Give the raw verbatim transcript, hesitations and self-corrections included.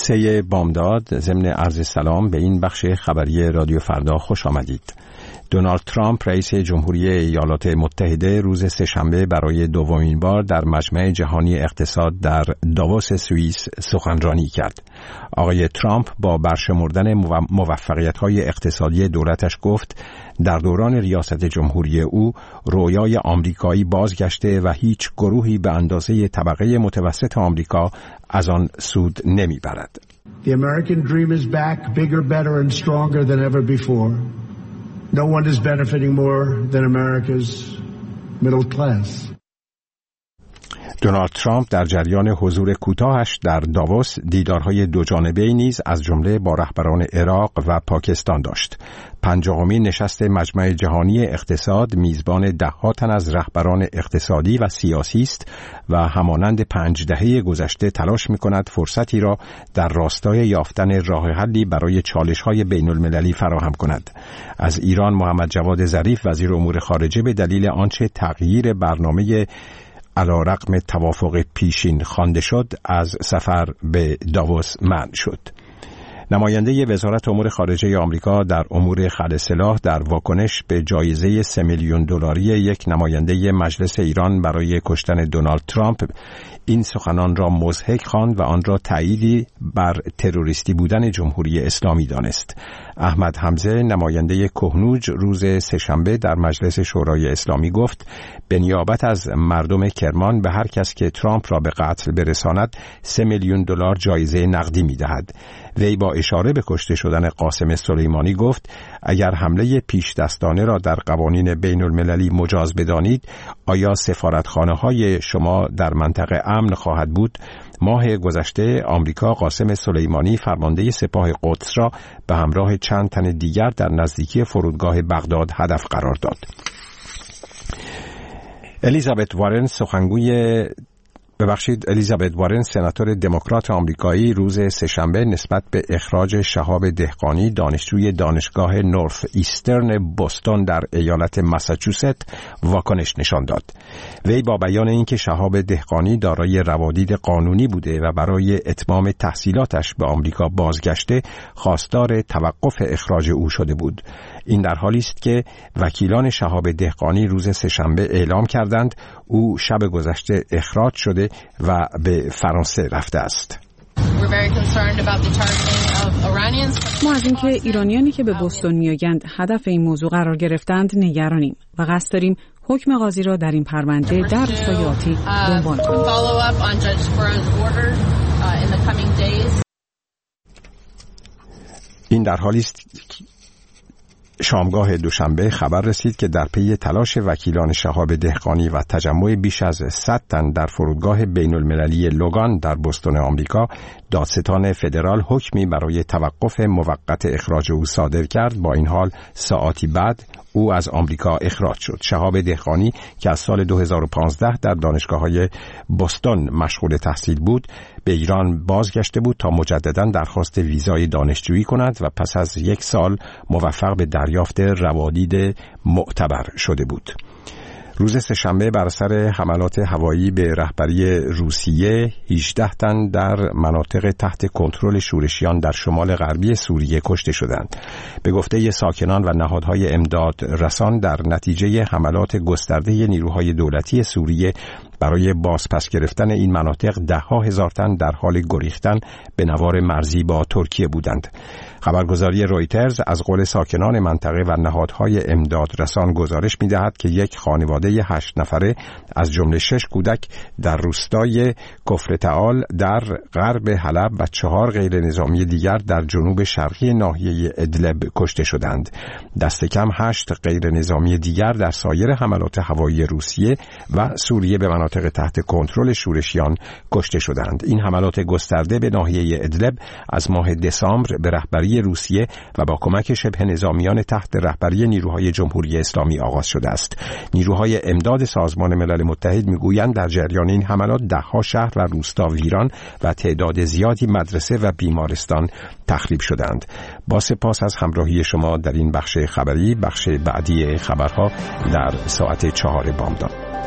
سه بامداد، ضمن عرض سلام به این بخش خبری رادیو فردا خوش آمدید. دونالد ترامپ رئیس جمهوری ایالات متحده روز سه‌شنبه برای دومین بار در مجمع جهانی اقتصاد در داووس سوئیس سخنرانی کرد. آقای ترامپ با برشمردن موفقیت‌های اقتصادی دولتش گفت در دوران ریاست جمهوری او رویای آمریکایی بازگشته و هیچ گروهی به اندازه طبقه متوسط آمریکا از آن سود نمیبرد. The American dream is back, bigger, better and stronger than ever before. No one is benefiting more than America's middle class. دونالد ترامپ در جریان حضور کوتاهش در داووس دیدارهای دو جانبه‌ای نیز از جمله با رهبران عراق و پاکستان داشت. پنجاهمین نشست مجمع جهانی اقتصاد میزبان ده‌ها تن از رهبران اقتصادی و سیاسی است و همانند پنج دهه گذشته تلاش می‌کند فرصتی را در راستای یافتن راه حلی برای چالش‌های بین‌المللی فراهم کند. از ایران محمد جواد ظریف وزیر امور خارجه به دلیل آنچه تغییر برنامه علی‌رغم توافق پیشین خوانده شد از سفر به داووس منع شد. نماینده وزارت امور خارجه آمریکا در امور خلع سلاح در واکنش به جایزه سه میلیون دلاری یک نماینده مجلس ایران برای کشتن دونالد ترامپ این سخنان را مضحک خواند و آن را تأییدی بر تروریستی بودن جمهوری اسلامی دانست. احمد حمزه نماینده کهنوج روز سه‌شنبه در مجلس شورای اسلامی گفت به نیابت از مردم کرمان به هر کس که ترامپ را به قتل برساند سه میلیون دلار جایزه نقدی می‌دهد. وی با اشاره به کشته شدن قاسم سلیمانی گفت اگر حمله پیش دستانه را در قوانین بین المللی مجاز بدانید آیا سفارتخانه‌های شما در منطقه امن خواهد بود؟ ماه گذشته آمریکا قاسم سلیمانی فرمانده سپاه قدس را به همراه چند تن دیگر در نزدیکی فرودگاه بغداد هدف قرار داد. الیزابت وارن سخنگوی ببخشید الیزابت وارن سناتور دموکرات آمریکایی روز سه‌شنبه نسبت به اخراج شهاب دهقانی دانشجوی دانشگاه نورث ایسترن بوستون در ایالت ماساچوست واکنش نشان داد. وی با بیان اینکه شهاب دهقانی دارای روادید قانونی بوده و برای اتمام تحصیلاتش به آمریکا بازگشته خواستار توقف اخراج او شده بود. این در حالی است که وکیلان شهاب دهقانی روز سه‌شنبه اعلام کردند او شب گذشته اخراج شده و به فرانسه رفته است. ما از اینکه ایرانیانی که به بوستون میآیند هدف این موضوع قرار گرفتند نگرانیم و قصد داریم حکم قاضی را در این پرونده در روزهای آتی دنبال کنیم. این در حالی است شامگاه دوشنبه خبر رسید که در پی تلاش وکیلان شهاب دهقانی و تجمع بیش از صد تن در فرودگاه بین المللی لوگان در بوستون آمریکا دادستان فدرال حکمی برای توقف موقت اخراج او صادر کرد. با این حال ساعاتی بعد او از آمریکا اخراج شد. شهاب دهقانی که از سال دو هزار و پانزده در دانشگاه‌های بوستون مشغول تحصیل بود به ایران بازگشته بود تا مجدداً درخواست ویزای دانشجویی کند و پس از یک سال موفق به دریافت روادید معتبر شده بود. روز سه‌شنبه بر اثر حملات هوایی به رهبری روسیه هجده تن در مناطق تحت کنترل شورشیان در شمال غربی سوریه کشته شدند. به گفته ساکنان و نهادهای امداد رسان در نتیجه حملات گسترده نیروهای دولتی سوریه برای بازپس گرفتن این مناطق ده ها هزار تن در حال گریختن به نوار مرزی با ترکیه بودند. خبرگزاری رویترز از قول ساکنان منطقه و نهادهای امداد رسان گزارش می‌دهد که یک خانواده هشت نفره از جمله شش کودک در روستای کفرتعال در غرب حلب و چهار غیر نظامی دیگر در جنوب شرقی ناحیه ادلب کشته شدند. دست کم هشت غیر نظامی دیگر در سایر حملات هوایی روسیه و سوریه به مناطق تحت کنترل شورشیان کشته شدند. این حملات گسترده به ناحیه ادلب از ماه دسامبر به رهبری روسیه و با کمک شبه نظامیان تحت رهبری نیروهای جمهوری اسلامی آغاز شده است. نیروهای امداد سازمان ملل متحد میگویند در جریان این حملات ده‌ها شهر و روستا ویران و تعداد زیادی مدرسه و بیمارستان تخریب شدند. با سپاس از همراهی شما در این بخش خبری. بخش بعدی خبرها در ساعت چهار بامداد.